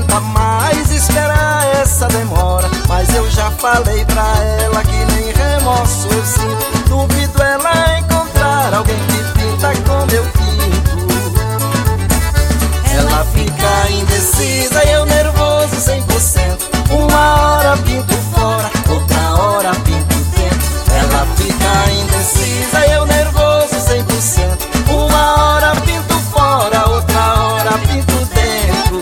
aguenta mais esperar essa demora. Mas eu já falei pra ela que nem remorso eu sinto. Duvido ela encontrar alguém que pinta como eu pinto. Ela fica indecisa e eu nervoso 100%. Uma hora pinto fora, outra hora pinto dentro. Ela fica indecisa e eu nervoso 100%. Uma hora pinto fora, outra hora pinto dentro.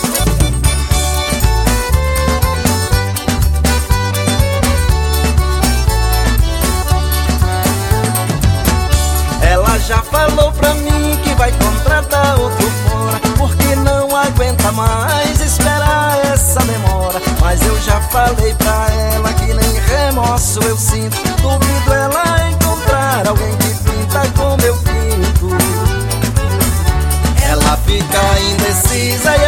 Ela já falou pra mim que vai contratar outro fora, porque não aguenta mais esperar essa demora. Mas eu já falei pra ela que nem remorso eu sinto. Duvido ela encontrar alguém que pinta como eu pinto. Ela fica indecisa